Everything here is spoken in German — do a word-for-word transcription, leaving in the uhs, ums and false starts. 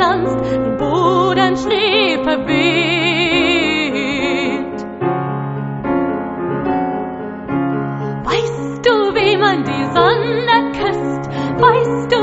pflanzt, den Boden Schnee verweht. Weißt du, wie man die Sonne küsst? Weißt du,